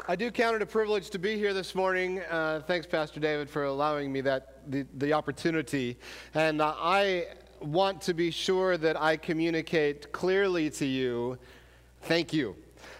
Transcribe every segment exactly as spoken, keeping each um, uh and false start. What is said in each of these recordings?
I do count it a privilege to be here this morning. Uh, thanks, Pastor David, for allowing me that the, the opportunity. And uh, I want to be sure that I communicate clearly to you, thank you.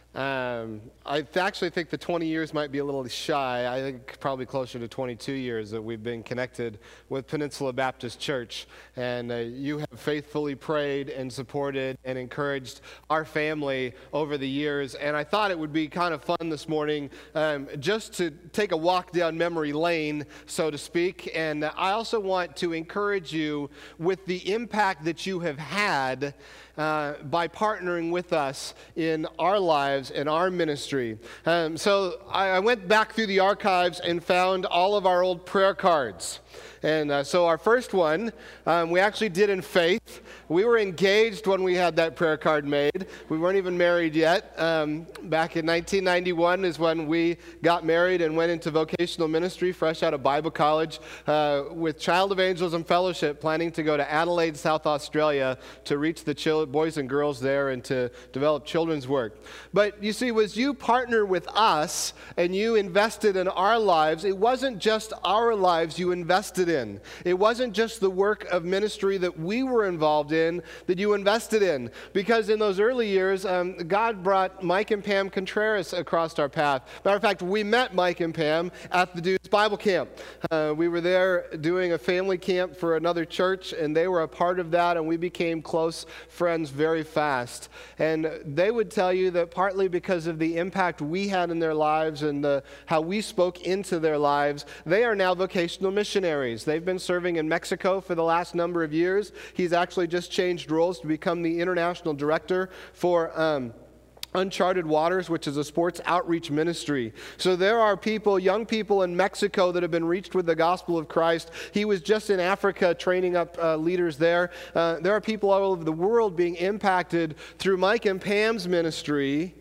Um, I actually think the twenty years might be a little shy. I think probably closer to twenty-two years that we've been connected with Peninsula Baptist Church. And uh, you have faithfully prayed and supported and encouraged our family over the years. And I thought it would be kind of fun this morning um, just to take a walk down memory lane, so to speak. And I also want to encourage you with the impact that you have had Uh, by partnering with us in our lives and our ministry. Um, so I, I went back through the archives and found all of our old prayer cards. And uh, so our first one, um, we actually did in faith. We were engaged when we had that prayer card made. We weren't even married yet. Um, back in nineteen ninety-one is when we got married and went into vocational ministry, fresh out of Bible college, uh, with Child Evangelism Fellowship, planning to go to Adelaide, South Australia, to reach the chil- boys and girls there and to develop children's work. But you see, as you partner with us and you invested in our lives, it wasn't just our lives you invested in. It wasn't just the work of ministry that we were involved in that you invested in. Because in those early years, um, God brought Mike and Pam Contreras across our path. Matter of fact, we met Mike and Pam at the Dudes Bible Camp. Uh, we were there doing a family camp for another church, and they were a part of that, and we became close friends very fast. And they would tell you that partly because of the impact we had in their lives and the, how we spoke into their lives, they are now vocational missionaries. They've been serving in Mexico for the last number of years. He's actually just changed roles to become the international director for um, Uncharted Waters, which is a sports outreach ministry. So there are people, young people in Mexico that have been reached with the gospel of Christ. He was just in Africa training up uh, leaders there. Uh, there are people all over the world being impacted through Mike and Pam's ministry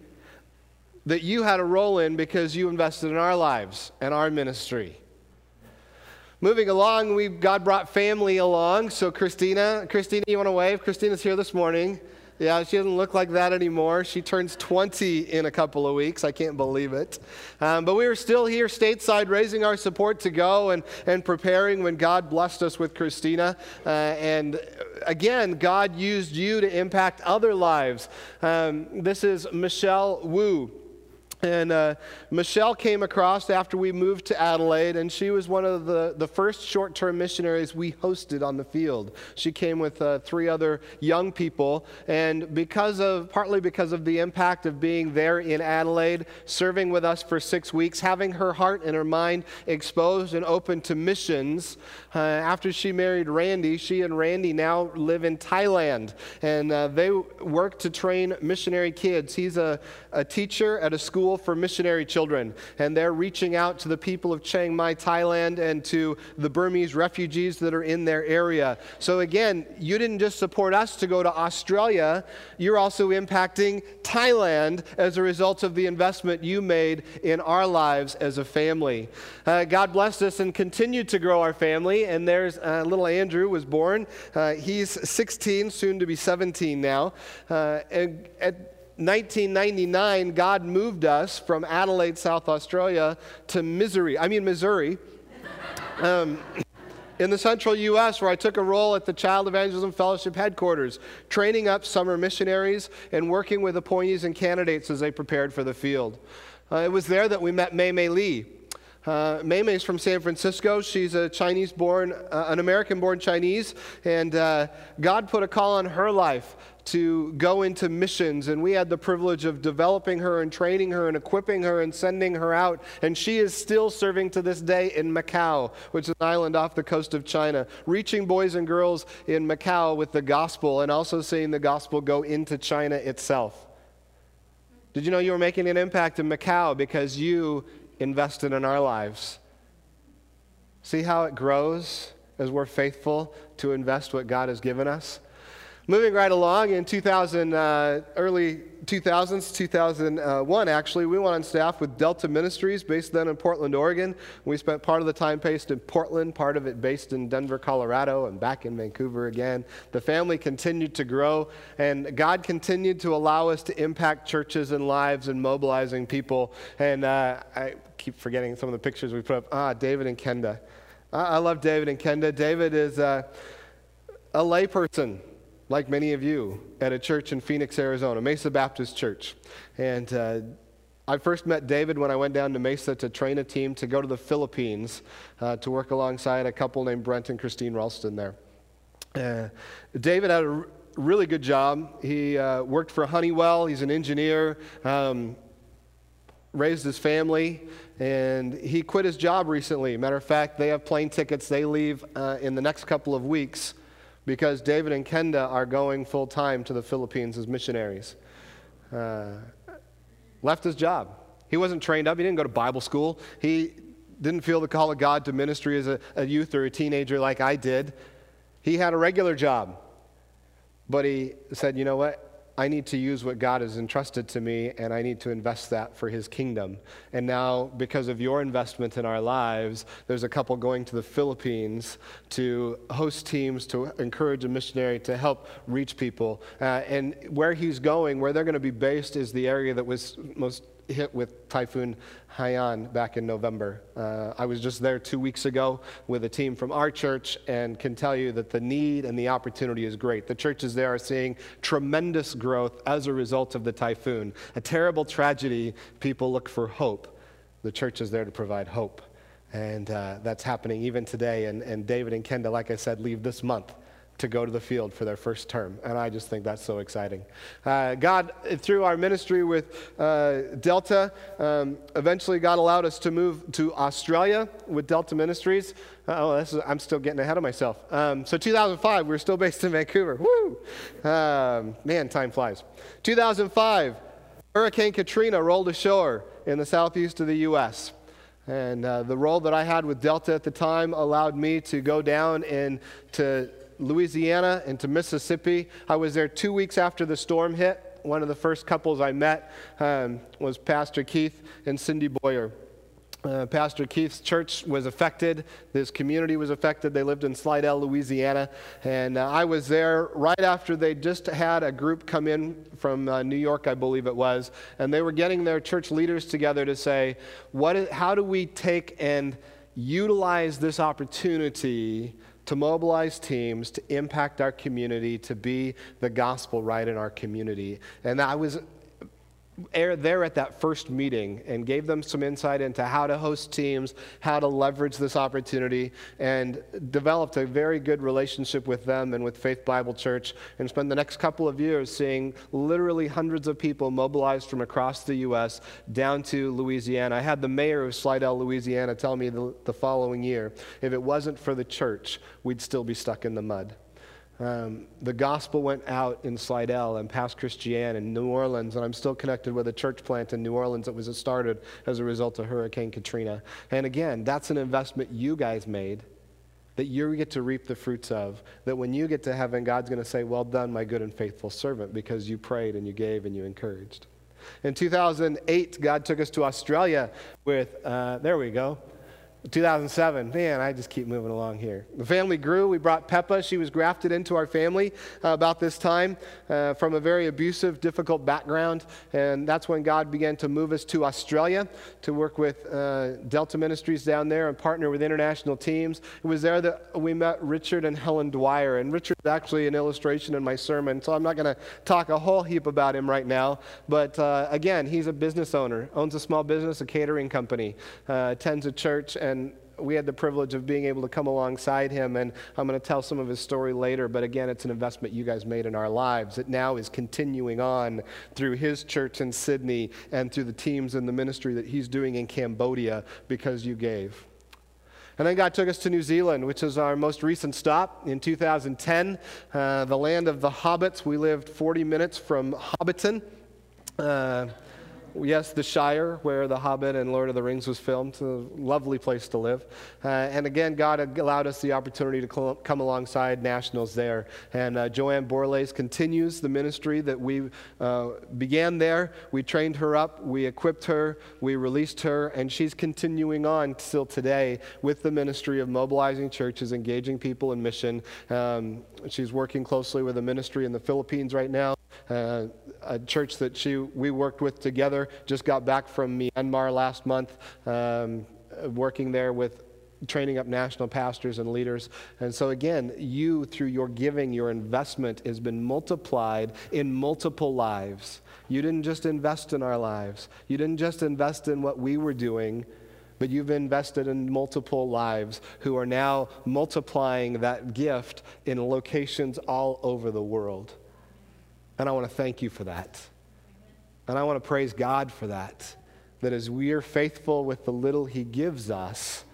that you had a role in because you invested in our lives and our ministry. Moving along, we God brought family along. So Christina, Christina, you want to wave? Christina's here this morning. Yeah, she doesn't look like that anymore. She turns twenty in a couple of weeks. I can't believe it. Um, but we were still here stateside raising our support to go and, and preparing when God blessed us with Christina. Uh, and again, God used you to impact other lives. Um, this is Michelle Wu. And uh, Michelle came across after we moved to Adelaide, and she was one of the, the first short-term missionaries we hosted on the field. She came with uh, three other young people, and because of partly because of the impact of being there in Adelaide, serving with us for six weeks, having her heart and her mind exposed and open to missions, uh, after she married Randy, she and Randy now live in Thailand, and uh, they work to train missionary kids. He's a, a teacher at a school for missionary children, and they're reaching out to the people of Chiang Mai, Thailand, and to the Burmese refugees that are in their area. So again, you didn't just support us to go to Australia, you're also impacting Thailand as a result of the investment you made in our lives as a family. Uh, God blessed us and continued to grow our family, and there's uh, little Andrew was born. Uh, he's sixteen, soon to be seventeen now. Uh, and at nineteen ninety-nine, God moved us from Adelaide, South Australia, to Missouri. I mean Missouri, um, in the central U S, where I took a role at the Child Evangelism Fellowship headquarters, training up summer missionaries and working with appointees and candidates as they prepared for the field. Uh, it was there that we met Mei Mei Lee. Uh, Mei Mei's from San Francisco. She's a Chinese-born, uh, an American-born Chinese, and uh, God put a call on her life to go into missions, and we had the privilege of developing her and training her and equipping her and sending her out, and she is still serving to this day in Macau, which is an island off the coast of China, reaching boys and girls in Macau with the gospel and also seeing the gospel go into China itself. Did you know you were making an impact in Macau because you invested in our lives? See how it grows as we're faithful to invest what God has given us? Moving right along, in two thousand, uh, early two thousands, two thousand one actually, we went on staff with Delta Ministries based then in Portland, Oregon. We spent part of the time based in Portland, part of it based in Denver, Colorado, and back in Vancouver again. The family continued to grow, and God continued to allow us to impact churches and lives and mobilizing people. And uh, I keep forgetting some of the pictures we put up. Ah, David and Kenda. I, I love David and Kenda. David is uh, a layperson, like many of you, at a church in Phoenix, Arizona, Mesa Baptist Church. And uh, I first met David when I went down to Mesa to train a team to go to the Philippines uh, to work alongside a couple named Brent and Christine Ralston there. Uh, David had a r- really good job. He uh, worked for Honeywell. He's an engineer, um, raised his family, and he quit his job recently. Matter of fact, they have plane tickets. They leave uh, in the next couple of weeks, because David and Kenda are going full-time to the Philippines as missionaries. Uh, left his job. He wasn't trained up. He didn't go to Bible school. He didn't feel the call of God to ministry as a, a youth or a teenager like I did. He had a regular job. But he said, you know what? I need to use what God has entrusted to me, and I need to invest that for His kingdom. And now, because of your investment in our lives, there's a couple going to the Philippines to host teams, to encourage a missionary, to help reach people. Uh, and where he's going, where they're going to be based, is the area that was most hit with Typhoon Haiyan back in November. Uh, I was just there two weeks ago with a team from our church and can tell you that the need and the opportunity is great. The churches there are seeing tremendous growth as a result of the typhoon. A terrible tragedy. People look for hope. The church is there to provide hope. And uh, that's happening even today. And, and David and Kenda, like I said, leave this month to go to the field for their first term. And I just think that's so exciting. Uh, God, through our ministry with uh, Delta, um, eventually God allowed us to move to Australia with Delta Ministries. Oh, this is, I'm still getting ahead of myself. Um, so two thousand five, we were still based in Vancouver. Woo! Um, man, time flies. two thousand five, Hurricane Katrina rolled ashore in the southeast of the U S And uh, the role that I had with Delta at the time allowed me to go down and to Louisiana and to Mississippi. I was there two weeks after the storm hit. One of the first couples I met um, was Pastor Keith and Cindy Boyer. Uh, Pastor Keith's church was affected. This community was affected. They lived in Slidell, Louisiana. And uh, I was there right after they just had a group come in from uh, New York, I believe it was. And they were getting their church leaders together to say, what is, how do we take and utilize this opportunity to mobilize teams, to impact our community, to be the gospel right in our community. And I was there at that first meeting and gave them some insight into how to host teams, how to leverage this opportunity, and developed a very good relationship with them and with Faith Bible Church, and spent the next couple of years seeing literally hundreds of people mobilized from across the U S down to Louisiana. I had the mayor of Slidell, Louisiana tell me the, the following year, if it wasn't for the church, we'd still be stuck in the mud. Um, the gospel went out in Slidell and past Christiane in New Orleans, and I'm still connected with a church plant in New Orleans that was started as a result of Hurricane Katrina. And again, that's an investment you guys made that you get to reap the fruits of, that when you get to heaven, God's going to say, well done, my good and faithful servant, because you prayed and you gave and you encouraged. In two thousand eight, God took us to Australia with, uh, there we go, two thousand seven, man, I just keep moving along here. The family grew. We brought Peppa. She was grafted into our family uh, about this time uh, from a very abusive, difficult background. And that's when God began to move us to Australia to work with uh, Delta Ministries down there and partner with international teams. It was there that we met Richard and Helen Dwyer. And Richard is actually an illustration in my sermon, so I'm not going to talk a whole heap about him right now. But uh, again, he's a business owner, owns a small business, a catering company, uh, attends a church, and And we had the privilege of being able to come alongside him, and I'm going to tell some of his story later, but again, it's an investment you guys made in our lives that now is continuing on through his church in Sydney and through the teams and the ministry that he's doing in Cambodia because you gave. And then God took us to New Zealand, which is our most recent stop in two thousand ten, uh, the land of the hobbits. We lived forty minutes from Hobbiton. Uh, Yes, the Shire, where The Hobbit and Lord of the Rings was filmed. It's a lovely place to live. Uh, and again, God had allowed us the opportunity to cl- come alongside nationals there. And uh, Joanne Borlaise continues the ministry that we uh, began there. We trained her up, we equipped her, we released her, and she's continuing on still today with the ministry of mobilizing churches, engaging people in mission. Um, she's working closely with a ministry in the Philippines right now. Uh, a church that she we worked with together just got back from Myanmar last month, um, working there with training up national pastors and leaders. And so again, you, through your giving, your investment has been multiplied in multiple lives. You didn't just invest in our lives. You didn't just invest in what we were doing, but you've invested in multiple lives who are now multiplying that gift in locations all over the world. And I want to thank you for that. And I want to praise God for that. That as we are faithful with the little He gives us,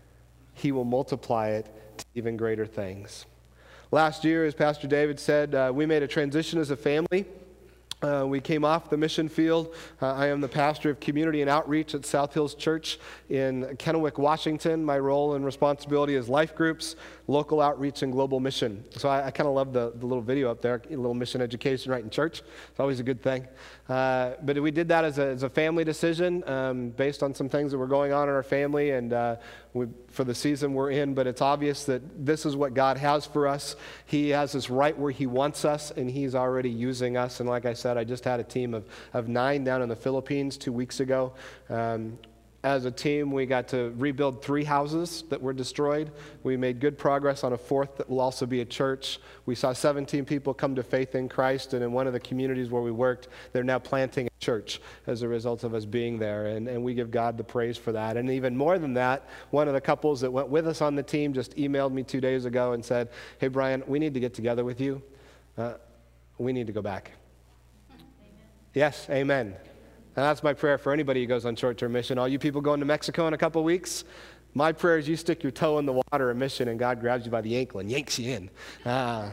He will multiply it to even greater things. Last year, as Pastor David said, uh, we made a transition as a family. Uh, we came off the mission field. Uh, I am the pastor of community and outreach at South Hills Church in Kennewick, Washington. My role and responsibility is life groups, local outreach, and global mission. So I, I kind of love the, the little video up there, a little mission education right in church. It's always a good thing. Uh, but we did that as a, as a family decision um, based on some things that were going on in our family and uh, we, for the season we're in. But it's obvious that this is what God has for us. He has us right where He wants us, and He's already using us. And like I said, I just had a team of, of nine down in the Philippines two weeks ago. Um, As a team, we got to rebuild three houses that were destroyed. We made good progress on a fourth that will also be a church. We saw seventeen people come to faith in Christ, and in one of the communities where we worked, they're now planting a church as a result of us being there, and, and we give God the praise for that. And even more than that, one of the couples that went with us on the team just emailed me two days ago and said, "Hey, Brian, we need to get together with you. Uh, we need to go back." Amen. Yes, amen. And that's my prayer for anybody who goes on short-term mission. All you people going to Mexico in a couple weeks, my prayer is you stick your toe in the water of mission and God grabs you by the ankle and yanks you in. Uh,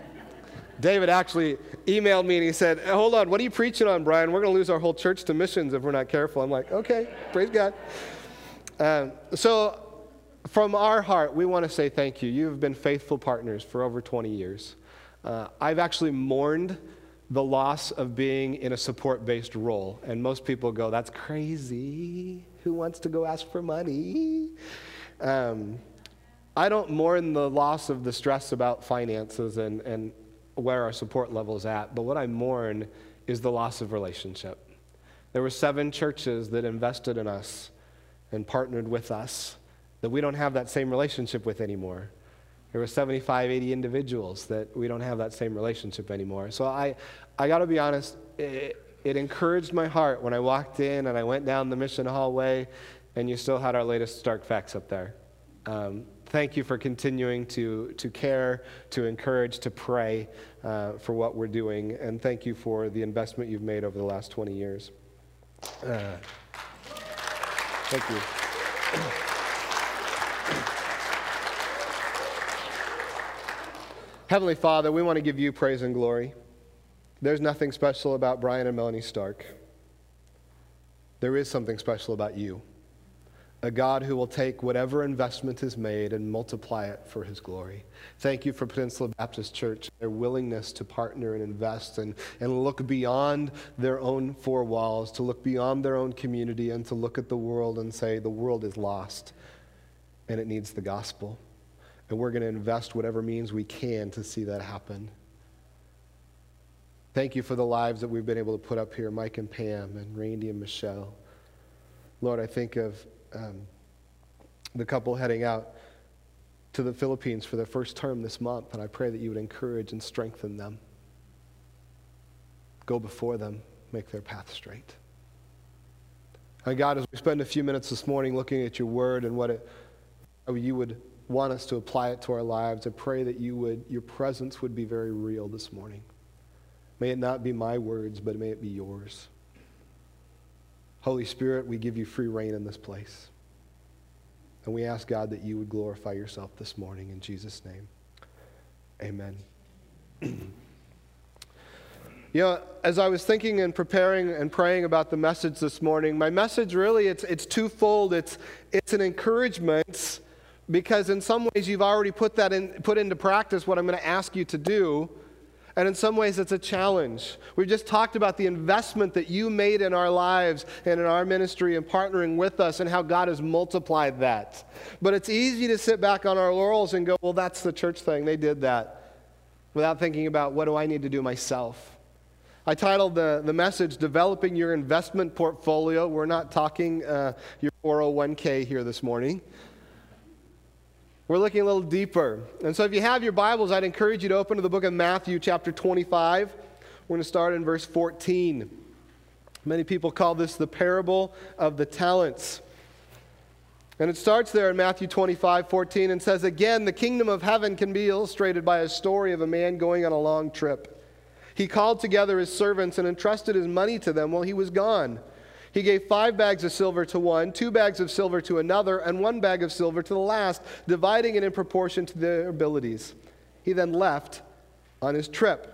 David actually emailed me and he said, "Hold on, what are you preaching on, Brian? We're going to lose our whole church to missions if we're not careful." I'm like, okay, praise God. Um, so from our heart, we want to say thank you. You've been faithful partners for over twenty years. Uh, I've actually mourned the loss of being in a support-based role. And most people go, "That's crazy. Who wants to go ask for money?" Um, I don't mourn the loss of the stress about finances and, and where our support level is at, but what I mourn is the loss of relationship. There were seven churches that invested in us and partnered with us that we don't have that same relationship with anymore. There were seventy-five, eighty individuals that we don't have that same relationship anymore. So I, I got to be honest, it, it encouraged my heart when I walked in and I went down the mission hallway and you still had our latest Stark Facts up there. Um, thank you for continuing to, to care, to encourage, to pray uh, for what we're doing. And thank you for the investment you've made over the last twenty years. Uh, thank you. Heavenly Father, we want to give you praise and glory. There's nothing special about Brian and Melanie Stark. There is something special about you, a God who will take whatever investment is made and multiply it for His glory. Thank you for Peninsula Baptist Church, their willingness to partner and invest and, and look beyond their own four walls, to look beyond their own community and to look at the world and say the world is lost and it needs the gospel. And we're going to invest whatever means we can to see that happen. Thank you for the lives that we've been able to put up here, Mike and Pam and Randy and Michelle. Lord, I think of um, the couple heading out to the Philippines for their first term this month, and I pray that you would encourage and strengthen them. Go before them, make their path straight. And God, as we spend a few minutes this morning looking at your word and what it, how you would want us to apply it to our lives, I pray that you would, your presence would be very real this morning. May it not be my words, but may it be yours. Holy Spirit, we give you free reign in this place. And we ask, God, that you would glorify yourself this morning in Jesus' name. Amen. You know, as I was thinking and preparing and praying about the message this morning, my message really, it's, it's twofold. It's, it's an encouragement because in some ways you've already put that in, put into practice what I'm going to ask you to do. And in some ways it's a challenge. We've just talked about the investment that you made in our lives and in our ministry and partnering with us and how God has multiplied that. But it's easy to sit back on our laurels and go, well, that's the church thing. They did that. Without thinking about what do I need to do myself. I titled the, the message, Developing Your Investment Portfolio. We're not talking uh, your four oh one k here this morning. We're looking a little deeper. And so if you have your Bibles, I'd encourage you to open to the book of Matthew, chapter twenty-five. We're going to start in verse fourteen. Many people call this the parable of the talents. And it starts there in Matthew twenty-five, fourteen, and says, again, the kingdom of heaven can be illustrated by a story of a man going on a long trip. He called together his servants and entrusted his money to them while he was gone. He gave five bags of silver to one, two bags of silver to another, and one bag of silver to the last, dividing it in proportion to their abilities. He then left on his trip.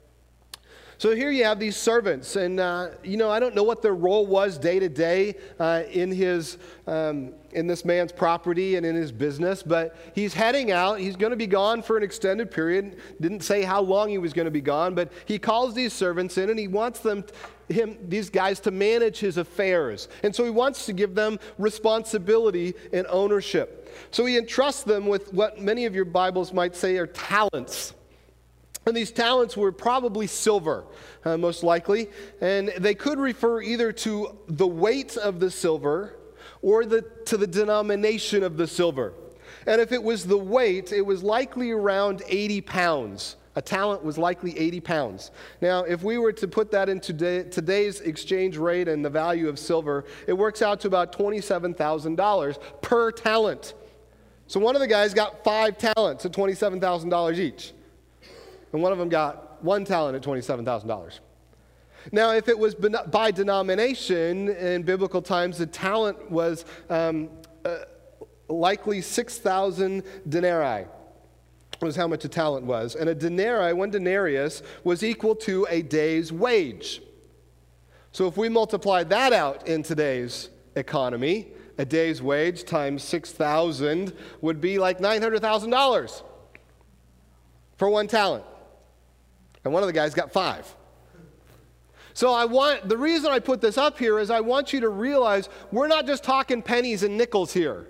So here you have these servants, and uh, you know, I don't know what their role was day to day uh, in his um, in this man's property and in his business, but he's heading out. He's going to be gone for an extended period. Didn't say how long he was going to be gone, but he calls these servants in, and he wants them, him, these guys, to manage his affairs, and so he wants to give them responsibility and ownership. So he entrusts them with what many of your Bibles might say are talents. And these talents were probably silver, uh, most likely. And they could refer either to the weight of the silver or the, to the denomination of the silver. And if it was the weight, it was likely around eighty pounds. A talent was likely eighty pounds. Now, if we were to put that into today, today's exchange rate and the value of silver, it works out to about twenty-seven thousand dollars per talent. So one of the guys got five talents at twenty-seven thousand dollars each. And one of them got one talent at twenty-seven thousand dollars. Now, if it was by denomination in biblical times, the talent was um, uh, likely six thousand denarii, was how much a talent was. And a denarii, one denarius, was equal to a day's wage. So if we multiply that out in today's economy, a day's wage times six thousand would be like nine hundred thousand dollars for one talent. And one of the guys got five. So I want, the reason I put this up here is I want you to realize we're not just talking pennies and nickels here.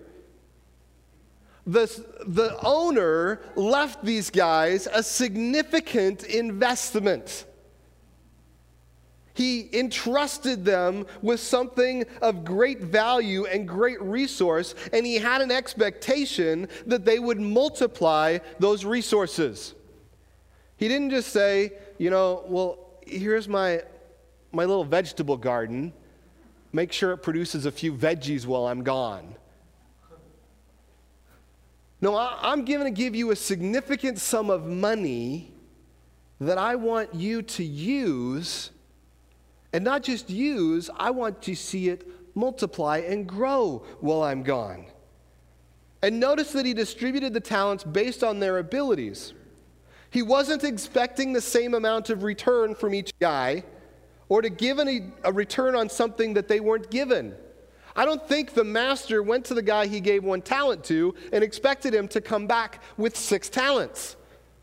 The, the owner left these guys a significant investment. He entrusted them with something of great value and great resource, and he had an expectation that they would multiply those resources. He didn't just say, you know, well, here's my, my little vegetable garden. Make sure it produces a few veggies while I'm gone. No, I, I'm going to give you a significant sum of money that I want you to use, and not just use, I want to see it multiply and grow while I'm gone. And notice that he distributed the talents based on their abilities. He wasn't expecting the same amount of return from each guy or to give any, a return on something that they weren't given. I don't think the master went to the guy he gave one talent to and expected him to come back with six talents.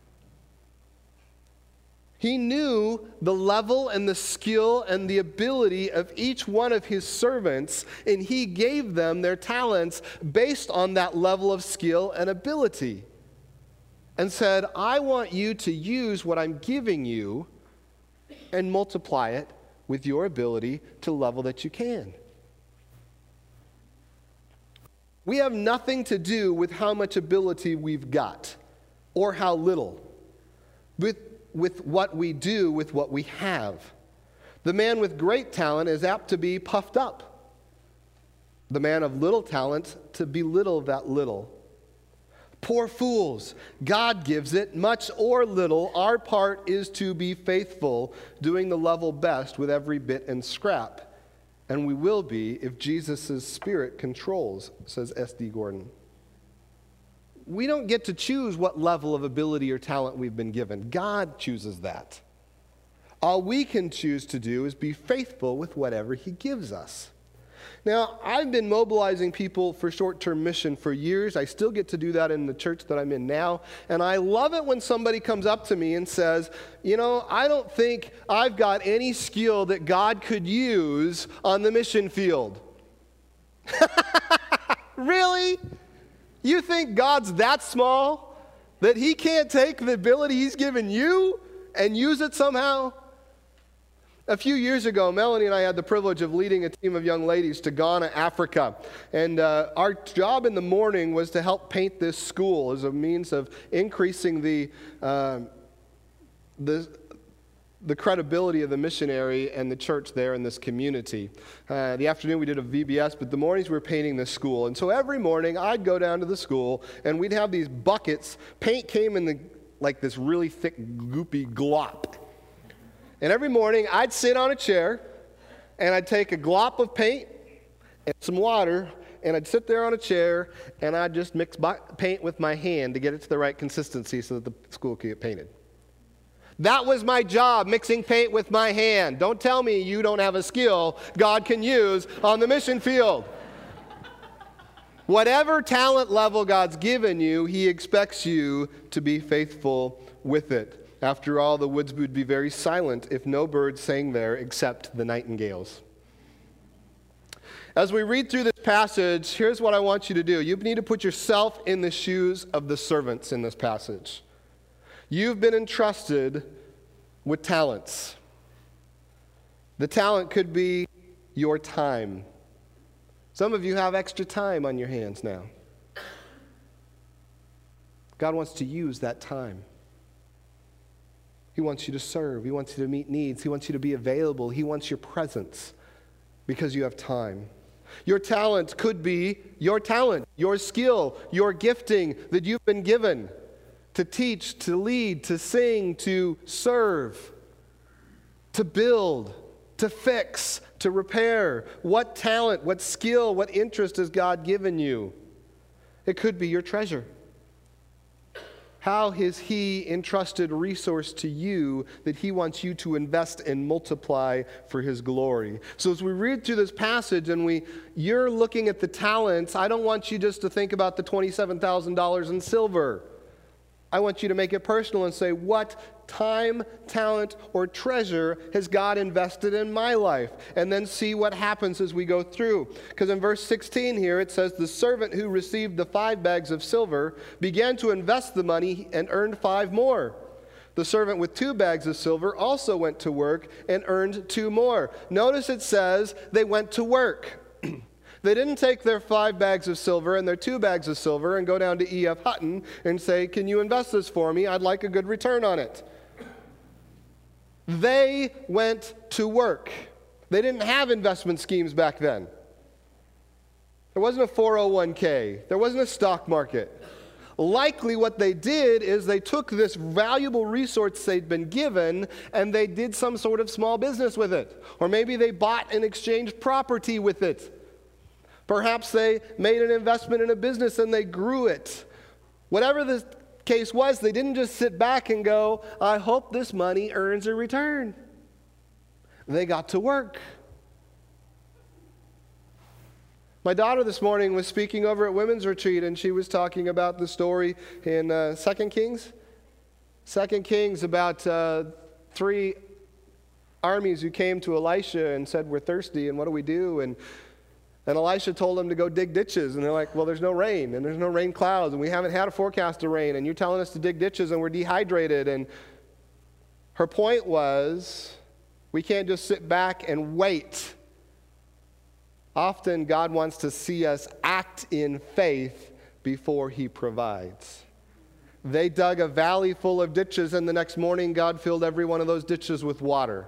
He knew the level and the skill and the ability of each one of his servants, and he gave them their talents based on that level of skill and ability. And said, I want you to use what I'm giving you and multiply it with your ability to the level that you can. We have nothing to do with how much ability we've got or how little, with, with what we do with what we have. The man with great talent is apt to be puffed up. The man of little talent to belittle that little. Poor fools, God gives it, much or little. Our part is to be faithful, doing the level best with every bit and scrap. And we will be if Jesus' Spirit controls, says S D Gordon. We don't get to choose what level of ability or talent we've been given. God chooses that. All we can choose to do is be faithful with whatever he gives us. Now, I've been mobilizing people for short-term mission for years. I still get to do that in the church that I'm in now. And I love it when somebody comes up to me and says, you know, I don't think I've got any skill that God could use on the mission field. Really? You think God's that small that he can't take the ability he's given you and use it somehow? A few years ago, Melanie and I had the privilege of leading a team of young ladies to Ghana, Africa. And uh, our job in the morning was to help paint this school as a means of increasing the, uh, the, the credibility of the missionary and the church there in this community. Uh, the afternoon we did a V B S, but the mornings we were painting this school. And so every morning I'd go down to the school and we'd have these buckets. Paint came in the, like this really thick, goopy glop. And every morning, I'd sit on a chair, and I'd take a glop of paint and some water, and I'd sit there on a chair, and I'd just mix paint with my hand to get it to the right consistency so that the school could get painted. That was my job, mixing paint with my hand. Don't tell me you don't have a skill God can use on the mission field. Whatever talent level God's given you, he expects you to be faithful with it. After all, the woods would be very silent if no birds sang there except the nightingales. As we read through this passage, here's what I want you to do. You need to put yourself in the shoes of the servants in this passage. You've been entrusted with talents. The talent could be your time. Some of you have extra time on your hands now. God wants to use that time. He wants you to serve. He wants you to meet needs. He wants you to be available. He wants your presence because you have time. Your talent could be your talent, your skill, your gifting that you've been given to teach, to lead, to sing, to serve, to build, to fix, to repair. What talent, what skill, what interest has God given you? It could be your treasure. How has he entrusted resource to you that he wants you to invest and multiply for his glory? So as we read through this passage and we, you're looking at the talents, I don't want you just to think about the twenty-seven thousand dollars in silver. I want you to make it personal and say, what time, talent, or treasure has God invested in my life? And then see what happens as we go through. Because in verse sixteen here, it says, the servant who received the five bags of silver began to invest the money and earned five more. The servant with two bags of silver also went to work and earned two more. Notice it says they went to work. They didn't take their five bags of silver and their two bags of silver and go down to E F Hutton and say, can you invest this for me? I'd like a good return on it. They went to work. They didn't have investment schemes back then. There wasn't a four oh one k. There wasn't a stock market. Likely what they did is they took this valuable resource they'd been given and they did some sort of small business with it. Or maybe they bought and exchanged property with it. Perhaps they made an investment in a business and they grew it. Whatever the case was, they didn't just sit back and go, I hope this money earns a return. They got to work. My daughter this morning was speaking over at Women's Retreat, and she was talking about the story in uh, Second Kings. Second Kings about uh, three armies who came to Elisha and said, we're thirsty, and what do we do? And And Elisha told them to go dig ditches. And they're like, well, there's no rain, and there's no rain clouds, and we haven't had a forecast of rain, and you're telling us to dig ditches, and we're dehydrated. And her point was, we can't just sit back and wait. Often God wants to see us act in faith before he provides. They dug a valley full of ditches, and the next morning God filled every one of those ditches with water.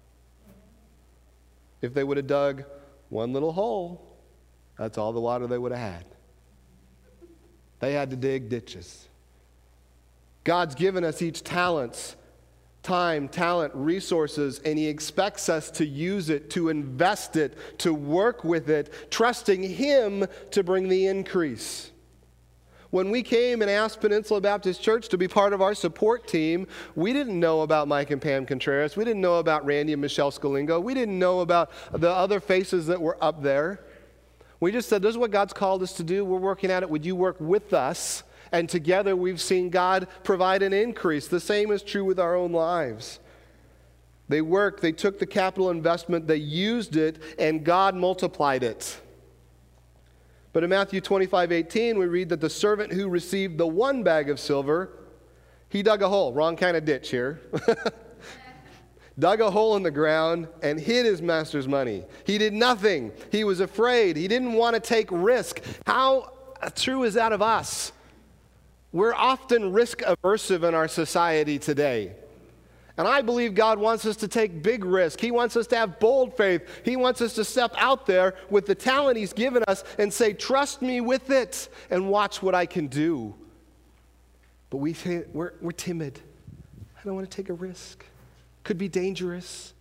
If they would have dug one little hole, that's all the water they would have had. They had to dig ditches. God's given us each talents, time, talent, resources, and he expects us to use it, to invest it, to work with it, trusting him to bring the increase. When we came and asked Peninsula Baptist Church to be part of our support team, we didn't know about Mike and Pam Contreras. We didn't know about Randy and Michelle Scalingo. We didn't know about the other faces that were up there. We just said, this is what God's called us to do. We're working at it. Would you work with us? And together we've seen God provide an increase. The same is true with our own lives. They worked, they took the capital investment, they used it, and God multiplied it. But in Matthew twenty-five eighteen, we read that the servant who received the one bag of silver, he dug a hole. Wrong kind of ditch here. Dug a hole in the ground and hid his master's money. He did nothing. He was afraid. He didn't want to take risk. How true is that of us? We're often risk-aversive in our society today. And I believe God wants us to take big risk. He wants us to have bold faith. He wants us to step out there with the talent He's given us and say, trust me with it and watch what I can do. But we, we're, we're timid. I don't want to take a risk. Could be dangerous.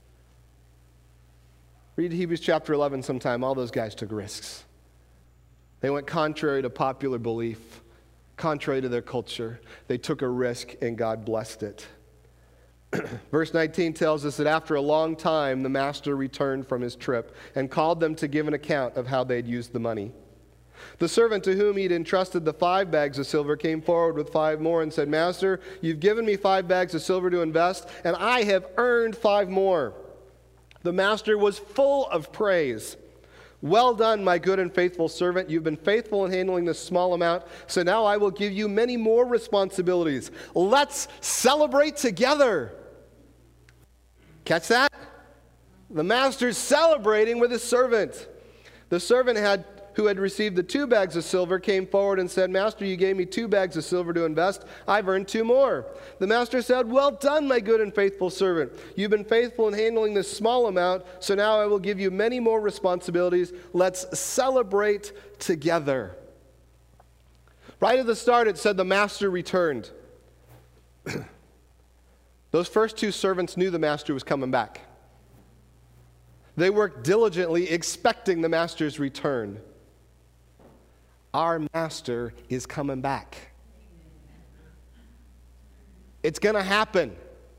Read Hebrews chapter eleven sometime. All those guys took risks. They went contrary to popular belief, contrary to their culture. They took a risk and God blessed it. Verse nineteen tells us that after a long time, the master returned from his trip and called them to give an account of how they'd used the money. The servant to whom he'd entrusted the five bags of silver came forward with five more and said, Master, you've given me five bags of silver to invest, and I have earned five more. The master was full of praise. Well done, my good and faithful servant. You've been faithful in handling this small amount, so now I will give you many more responsibilities. Let's celebrate together. Catch that? The master's celebrating with his servant. The servant had, who had received the two bags of silver came forward and said, Master, you gave me two bags of silver to invest. I've earned two more. The master said, well done, my good and faithful servant. You've been faithful in handling this small amount, so now I will give you many more responsibilities. Let's celebrate together. Right at the start, it said the master returned. Those first two servants knew the master was coming back. They worked diligently, expecting the master's return. Our master is coming back. It's going to happen.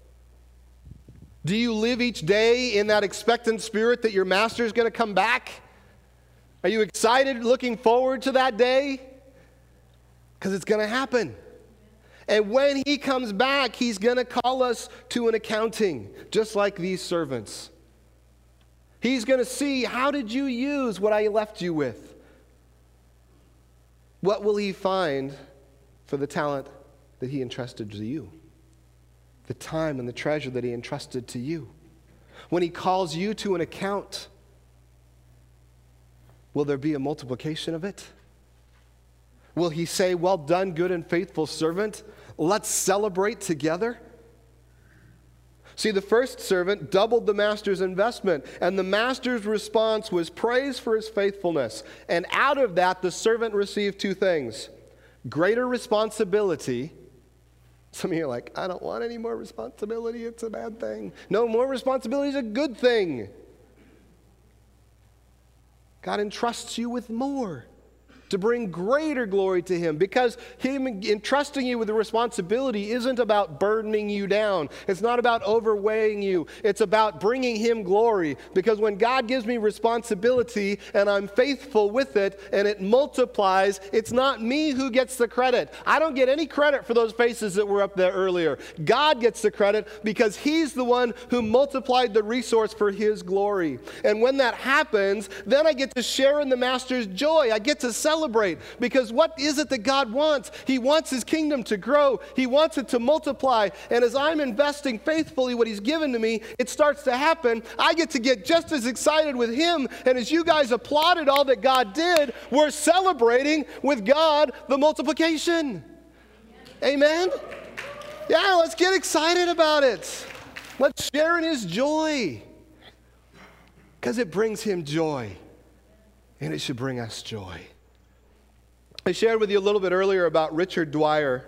Do you live each day in that expectant spirit that your master is going to come back? Are you excited, looking forward to that day? Because it's going to happen. And when he comes back, he's going to call us to an accounting, just like these servants. He's going to see, how did you use what I left you with? What will he find for the talent that he entrusted to you? The time and the treasure that he entrusted to you. When he calls you to an account, will there be a multiplication of it? Will he say, well done, good and faithful servant? Let's celebrate together. See, the first servant doubled the master's investment, and the master's response was praise for his faithfulness. And out of that, the servant received two things: greater responsibility. Some of you are like, I don't want any more responsibility, it's a bad thing. No, more responsibility is a good thing. God entrusts you with more to bring greater glory to him, because him entrusting you with the responsibility isn't about burdening you down. It's not about overweighing you. It's about bringing him glory, because when God gives me responsibility and I'm faithful with it and it multiplies, it's not me who gets the credit. I don't get any credit for those faces that were up there earlier. God gets the credit because he's the one who multiplied the resource for his glory. And when that happens, then I get to share in the master's joy. I get to celebrate. Celebrate, because what is it that God wants? He wants his kingdom to grow. He wants it to multiply. And as I'm investing faithfully what he's given to me, it starts to happen. I get to get just as excited with him. And as you guys applauded all that God did, we're celebrating with God the multiplication. Amen? Yeah, let's get excited about it. Let's share in his joy, because it brings him joy, and it should bring us joy. I shared with you a little bit earlier about Richard Dwyer.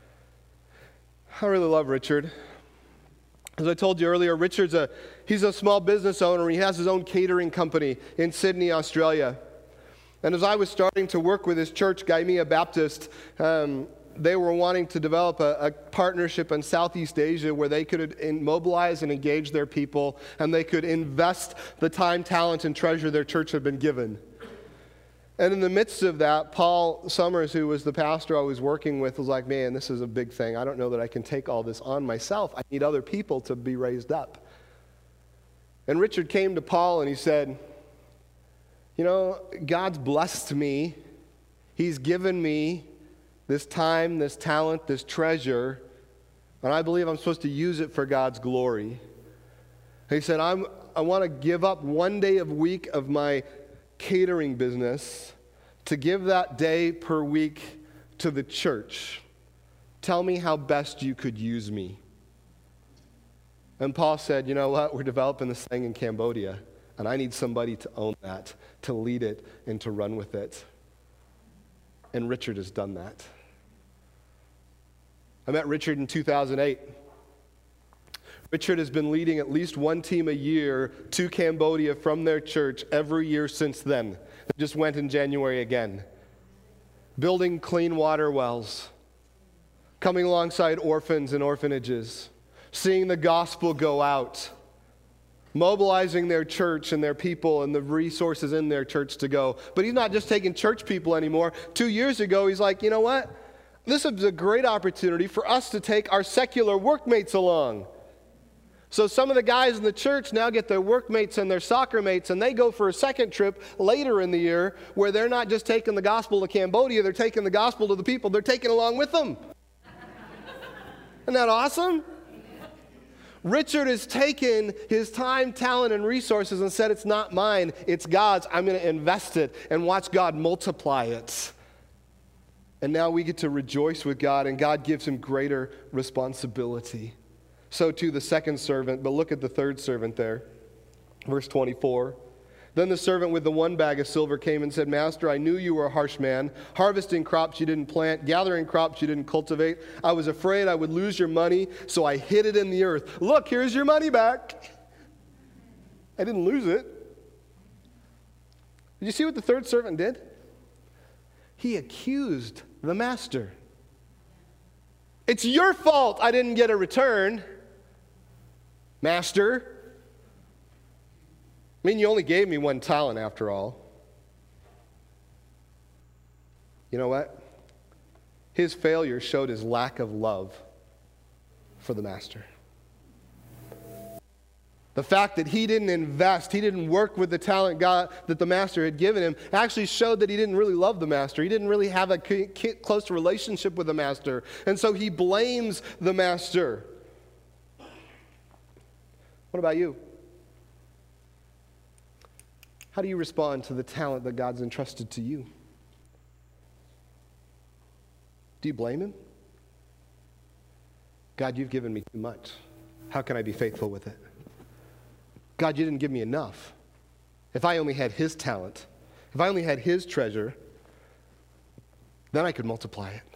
I really love Richard. As I told you earlier, Richard's a he's a small business owner. He has his own catering company in Sydney, Australia. And as I was starting to work with this church, Gaimea Baptist, um, they were wanting to develop a, a partnership in Southeast Asia where they could in, mobilize and engage their people, and they could invest the time, talent, and treasure their church had been given. And in the midst of that, Paul Summers, who was the pastor I was working with, was like, man, this is a big thing. I don't know that I can take all this on myself. I need other people to be raised up. And Richard came to Paul and he said, you know, God's blessed me. He's given me this time, this talent, this treasure, and I believe I'm supposed to use it for God's glory. He said, I'm, I want to give up one day a week of my catering business to give that day per week to the church. Tell me how best you could use me. And Paul said, you know what, we're developing this thing in Cambodia, and I need somebody to own that, to lead it, and to run with it. And Richard has done that. I met Richard in two thousand eight. Richard has been leading at least one team a year to Cambodia from their church every year since then. They just went in January again. Building clean water wells, coming alongside orphans and orphanages, seeing the gospel go out, mobilizing their church and their people and the resources in their church to go. But he's not just taking church people anymore. Two years ago, he's like, you know what? This is a great opportunity for us to take our secular workmates along. So some of the guys in the church now get their workmates and their soccer mates, and they go for a second trip later in the year where they're not just taking the gospel to Cambodia, they're taking the gospel to the people they're taking along with them. Isn't that awesome? Richard has taken his time, talent, and resources and said, it's not mine, it's God's. I'm going to invest it and watch God multiply it. And now we get to rejoice with God, and God gives him greater responsibility. So too the second servant, but look at the third servant there. Verse twenty-four. Then the servant with the one bag of silver came and said, Master, I knew you were a harsh man, harvesting crops you didn't plant, gathering crops you didn't cultivate. I was afraid I would lose your money, so I hid it in the earth. Look, here's your money back. I didn't lose it. Did you see what the third servant did? He accused the master. It's your fault I didn't get a return, master. I mean, you only gave me one talent after all. You know what? His failure showed his lack of love for the master. The fact that he didn't invest, he didn't work with the talent God that the master had given him, actually showed that he didn't really love the master. He didn't really have a close relationship with the master. And so he blames the master. What about you? How do you respond to the talent that God's entrusted to you? Do you blame him? God, you've given me too much. How can I be faithful with it? God, you didn't give me enough. If I only had his talent, if I only had his treasure, then I could multiply it.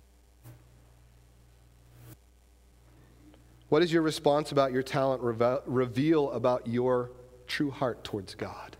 What does your response about your talent reve- reveal about your true heart towards God?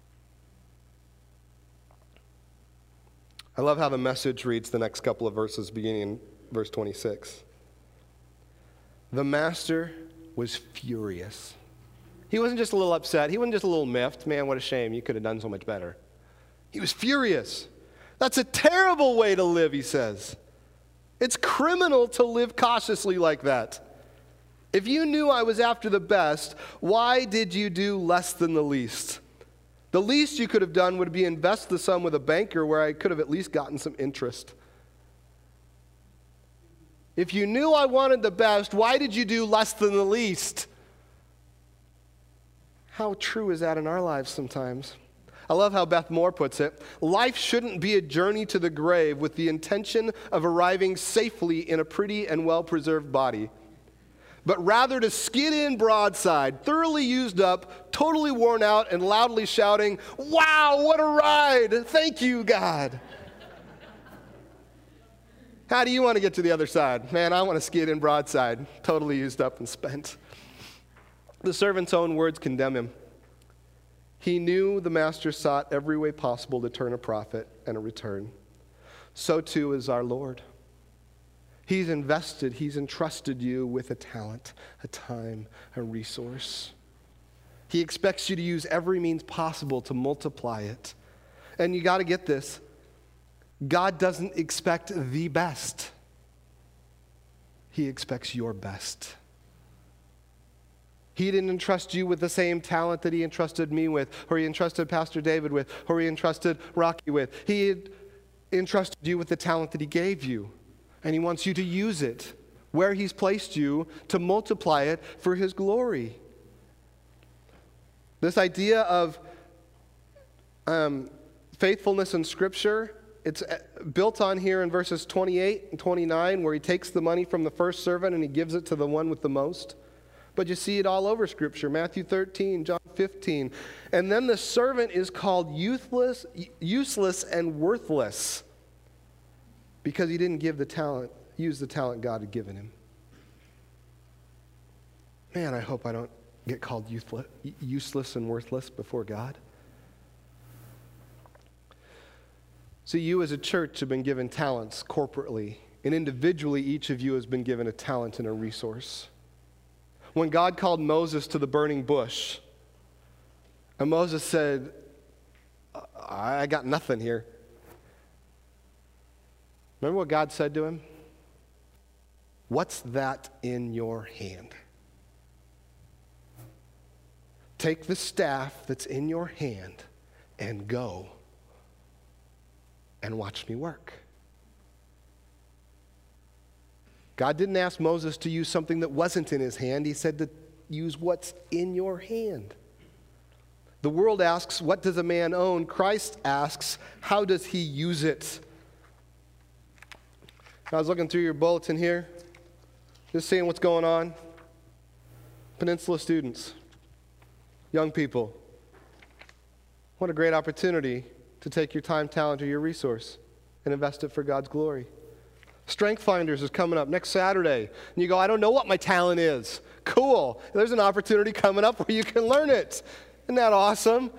I love how the Message reads the next couple of verses, beginning in verse twenty-six. The master was furious. He wasn't just a little upset. He wasn't just a little miffed. Man, what a shame. You could have done so much better. He was furious. That's a terrible way to live, he says. It's criminal to live cautiously like that. If you knew I was after the best, why did you do less than the least? The least you could have done would be invest the sum with a banker where I could have at least gotten some interest. If you knew I wanted the best, why did you do less than the least? How true is that in our lives sometimes? I love how Beth Moore puts it. Life shouldn't be a journey to the grave with the intention of arriving safely in a pretty and well-preserved body, but rather to skid in broadside, thoroughly used up, totally worn out, and loudly shouting, "Wow, what a ride! Thank you, God." How do you want to get to the other side? Man, I want to skid in broadside, totally used up and spent. The servant's own words condemn him. He knew the master sought every way possible to turn a profit and a return. So too is our Lord. He's invested, he's entrusted you with a talent, a time, a resource. He expects you to use every means possible to multiply it. And you got to get this. God doesn't expect the best. He expects your best. He didn't entrust you with the same talent that he entrusted me with, or he entrusted Pastor David with, or he entrusted Rocky with. He entrusted you with the talent that he gave you, and he wants you to use it where he's placed you to multiply it for his glory. This idea of um, faithfulness in Scripture, it's built on here in verses twenty-eight and twenty-nine, where he takes the money from the first servant and he gives it to the one with the most. But you see it all over Scripture, Matthew thirteen, John fifteen. And then the servant is called useless, useless and worthless because he didn't give the talent, use the talent God had given him. Man, I hope I don't get called useless and worthless before God. See, you as a church have been given talents corporately, and individually each of you has been given a talent and a resource. When God called Moses to the burning bush, and Moses said, I got nothing here. Remember what God said to him? What's that in your hand? Take the staff that's in your hand and go and watch me work. God didn't ask Moses to use something that wasn't in his hand. He said to use what's in your hand. The world asks, what does a man own? Christ asks, how does he use it? I was looking through your bulletin here, just seeing what's going on. Peninsula students, young people, what a great opportunity to take your time, talent, or your resource and invest it for God's glory. Strength Finders is coming up next Saturday. And you go, I don't know what my talent is. Cool. There's an opportunity coming up where you can learn it. Isn't that awesome?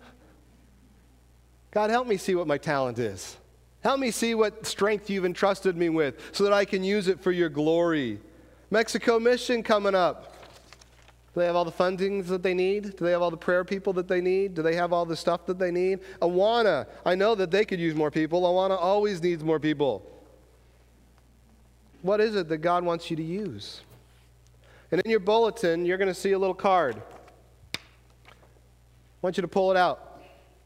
God, help me see what my talent is. Help me see what strength you've entrusted me with so that I can use it for your glory. Mexico Mission coming up. Do they have all the fundings that they need? Do they have all the prayer people that they need? Do they have all the stuff that they need? Awana, I know that they could use more people. Awana always needs more people. What is it that God wants you to use? And in your bulletin, you're going to see a little card. I want you to pull it out.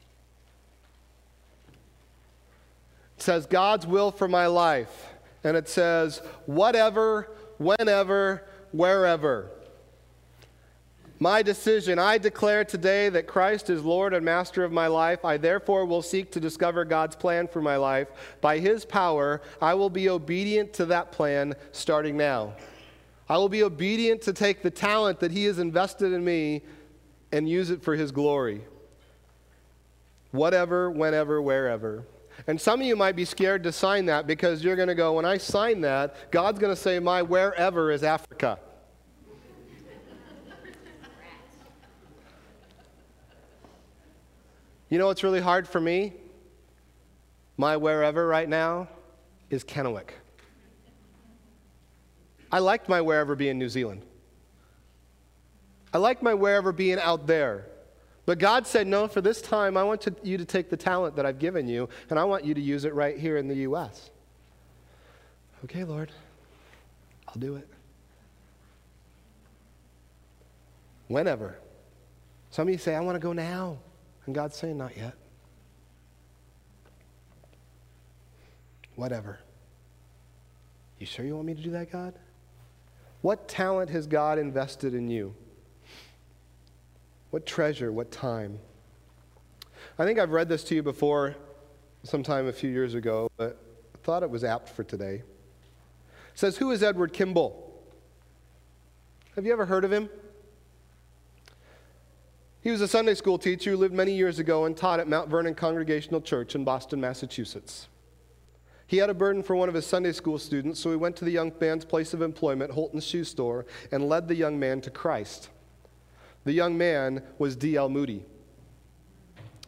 It says, God's will for my life. And it says, whatever, whenever, wherever. My decision, I declare today that Christ is Lord and Master of my life. I therefore will seek to discover God's plan for my life. By his power, I will be obedient to that plan starting now. I will be obedient to take the talent that he has invested in me and use it for his glory. Whatever, whenever, wherever. And some of you might be scared to sign that because you're going to go, when I sign that, God's going to say my wherever is Africa. You know what's really hard for me? My wherever right now is Kennewick. I liked my wherever being New Zealand. I liked my wherever being out there. But God said, no, for this time, I want to, you to take the talent that I've given you, and I want you to use it right here in the U S Okay, Lord, I'll do it. Whenever. Some of you say, I want to go now. And God's saying, not yet. Whatever. You sure you want me to do that, God? What talent has God invested in you? What treasure, what time? I think I've read this to you before sometime a few years ago, but I thought it was apt for today. It says, who is Edward Kimball? Have you ever heard of him? He was a Sunday school teacher who lived many years ago and taught at Mount Vernon Congregational Church in Boston, Massachusetts. He had a burden for one of his Sunday school students, so he went to the young man's place of employment, Holton's Shoe Store, and led the young man to Christ. The young man was D L Moody.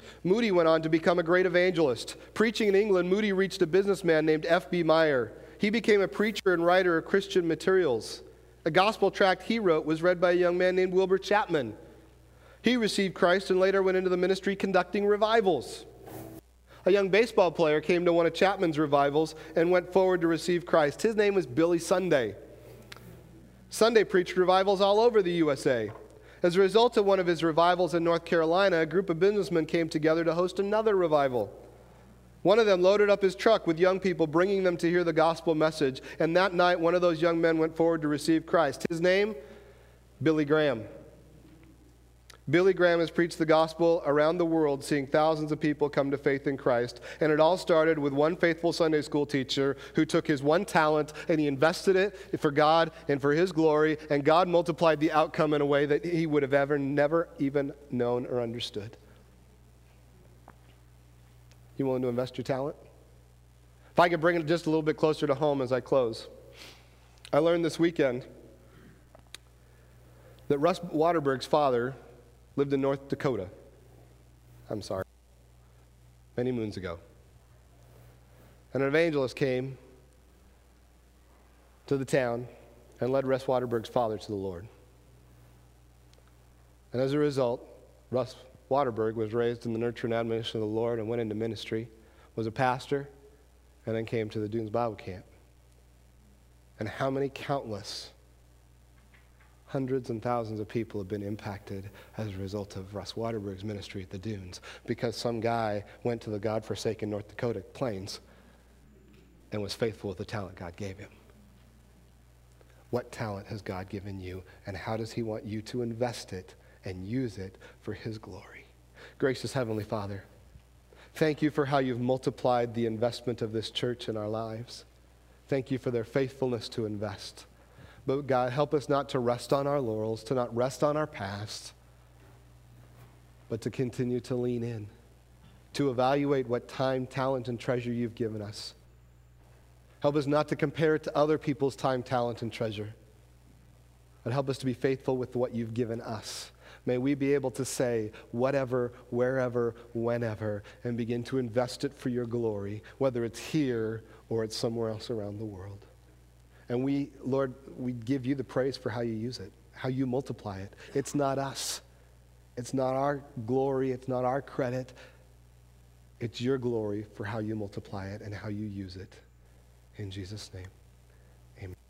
Moody went on to become a great evangelist. Preaching in England, Moody reached a businessman named F B Meyer. He became a preacher and writer of Christian materials. A gospel tract he wrote was read by a young man named Wilbur Chapman. He received Christ and later went into the ministry conducting revivals. A young baseball player came to one of Chapman's revivals and went forward to receive Christ. His name was Billy Sunday. Sunday preached revivals all over the U S A. As a result of one of his revivals in North Carolina, a group of businessmen came together to host another revival. One of them loaded up his truck with young people, bringing them to hear the gospel message. And that night, one of those young men went forward to receive Christ. His name? Billy Graham. Billy Graham has preached the gospel around the world, seeing thousands of people come to faith in Christ. And it all started with one faithful Sunday school teacher who took his one talent and he invested it for God and for his glory, and God multiplied the outcome in a way that he would have ever, never even known or understood. You willing to invest your talent? If I could bring it just a little bit closer to home as I close. I learned this weekend that Russ Waterberg's father lived in North Dakota. I'm sorry. Many moons ago. And an evangelist came to the town and led Russ Waterberg's father to the Lord. And as a result, Russ Waterberg was raised in the nurture and admonition of the Lord and went into ministry, was a pastor, and then came to the Dunes Bible Camp. And how many countless hundreds and thousands of people have been impacted as a result of Russ Waterberg's ministry at the Dunes, because some guy went to the God-forsaken North Dakota plains and was faithful with the talent God gave him. What talent has God given you, and how does he want you to invest it and use it for his glory? Gracious Heavenly Father, thank you for how you've multiplied the investment of this church in our lives. Thank you for their faithfulness to invest. But God, help us not to rest on our laurels, to not rest on our past, but to continue to lean in, to evaluate what time, talent, and treasure you've given us. Help us not to compare it to other people's time, talent, and treasure, but help us to be faithful with what you've given us. May we be able to say whatever, wherever, whenever, and begin to invest it for your glory, whether it's here or it's somewhere else around the world. And we, Lord, we give you the praise for how you use it, how you multiply it. It's not us. It's not our glory. It's not our credit. It's your glory for how you multiply it and how you use it. In Jesus' name.